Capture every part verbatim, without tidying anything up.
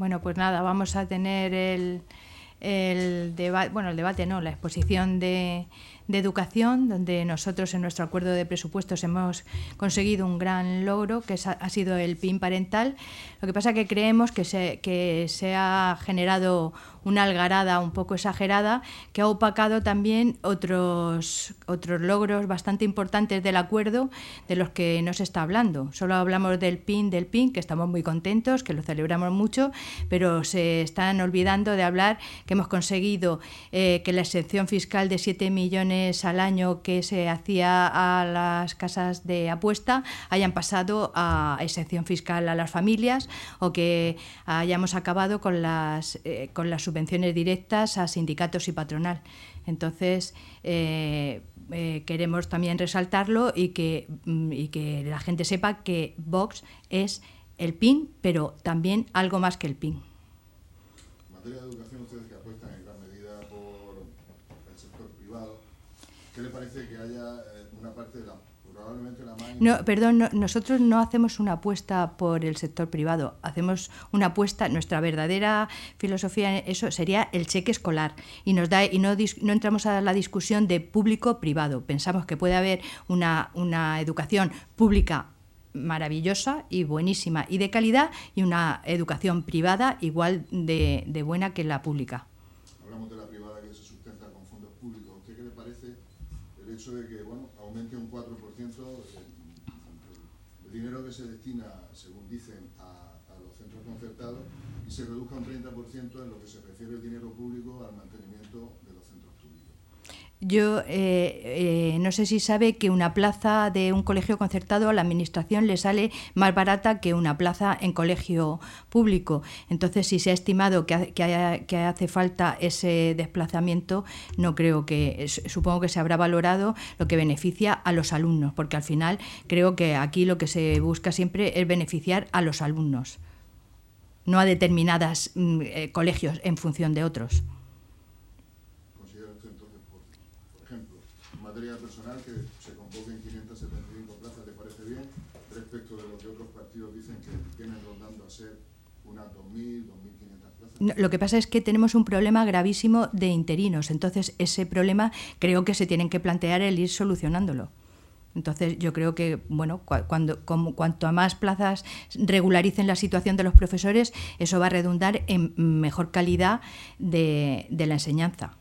Bueno, pues nada, vamos a tener el, el debate, bueno, el debate no, la exposición de, de educación, donde nosotros en nuestro acuerdo de presupuestos hemos conseguido un gran logro, que es, ha sido el P I N parental. Lo que pasa es que creemos que se, que se ha generado una algarada un poco exagerada que ha opacado también otros, otros logros bastante importantes del acuerdo de los que no se está hablando. Solo hablamos del P I N, del P I N, que estamos muy contentos, que lo celebramos mucho, pero se están olvidando de hablar que hemos conseguido eh, que la exención fiscal de siete millones al año que se hacía a las casas de apuesta hayan pasado a exención fiscal a las familias, o que hayamos acabado con las, eh, con las subvenciones directas a sindicatos y patronal. Entonces, eh, eh, queremos también resaltarlo y que, y que la gente sepa que Vox es el P I N, pero también algo más que el P I N. En materia de educación, ustedes que apuestan en gran medida por el sector privado, ¿qué le parece que haya una parte de la, probablemente la más... No, perdón, no, nosotros no hacemos una apuesta por el sector privado, hacemos una apuesta, nuestra verdadera filosofía en eso sería el cheque escolar, y nos da y no, no entramos a la discusión de público-privado. Pensamos que puede haber una, una educación pública maravillosa y buenísima y de calidad, y una educación privada igual de, de buena que la pública. Hablamos de la privada que se sustenta con fondos públicos. ¿A usted qué le parece el hecho de que, bueno, aumente un cuatro por ciento el, el dinero que se destina, según dicen, a, a los centros concertados, y se reduzca un treinta por ciento en lo que se refiere el dinero público al mantenimiento de los centros públicos? Yo eh, eh, no sé si sabe que una plaza de un colegio concertado a la administración le sale más barata que una plaza en colegio público. Entonces, si se ha estimado que, ha, que, haya, que hace falta ese desplazamiento, no creo que, supongo que se habrá valorado lo que beneficia a los alumnos, porque al final creo que aquí lo que se busca siempre es beneficiar a los alumnos, no a determinados eh, colegios en función de otros. En materia personal, que se convoquen quinientas setenta y cinco plazas, ¿te parece bien? Respecto de lo que otros partidos dicen que vienen rondando a ser unas dos mil, dos mil quinientas plazas. No, lo que pasa es que tenemos un problema gravísimo de interinos, entonces ese problema creo que se tienen que plantear el ir solucionándolo. Entonces yo creo que, bueno, cuando, como, cuanto a más plazas regularicen la situación de los profesores, eso va a redundar en mejor calidad de, de la enseñanza.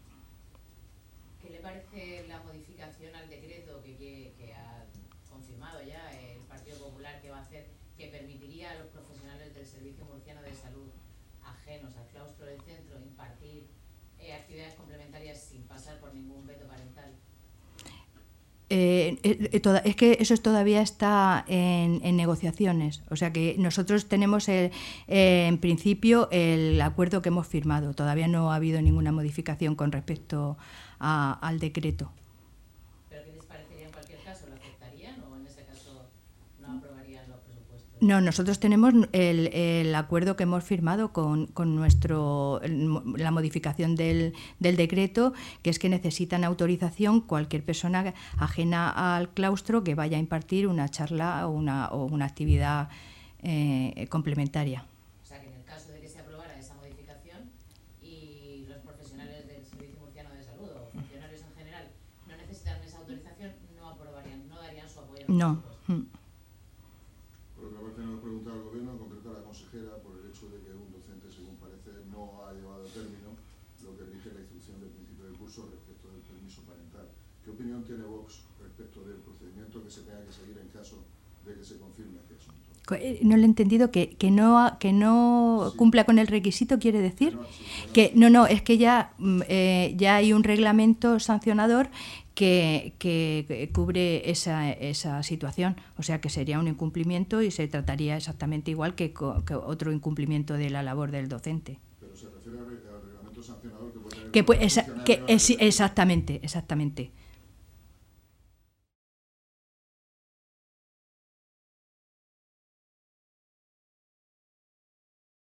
Eh, eh, toda, es que eso todavía está en, en negociaciones, o sea que nosotros tenemos el, eh, en principio el acuerdo que hemos firmado, todavía no ha habido ninguna modificación con respecto a, al decreto. ¿Pero qué les parecería en cualquier caso? ¿Lo aceptarían o en ese caso no aprobarían los presupuestos? No, nosotros tenemos el, el acuerdo que hemos firmado con, con nuestro la modificación del, del decreto, que es que necesitan autorización cualquier persona ajena al claustro que vaya a impartir una charla o una, o una actividad eh, complementaria. O sea, que en el caso de que se aprobara esa modificación y los profesionales del Servicio Murciano de Salud o funcionarios en general no necesitan esa autorización, no aprobarían, no darían su apoyo. No. Por otra parte, nos preguntado al Gobierno, en concreto a la consejera, por el hecho de que un docente, según parece, no ha llevado a término lo que rige la instrucción del principio del curso respecto del permiso parental. ¿Qué opinión tiene Vox respecto del procedimiento que se tenga que seguir en caso de que se confirme este asunto? No le he entendido, que, que no, que no sí. cumpla con el requisito, ¿quiere decir? Que no, sí, que no, no, es que ya, eh, ya hay un reglamento sancionador que, que cubre esa, esa situación, o sea que sería un incumplimiento y se trataría exactamente igual que, que otro incumplimiento de la labor del docente. Pero se refiere al reglamento sancionador que puede tener... Que, pues, esa, que es, exactamente, exactamente.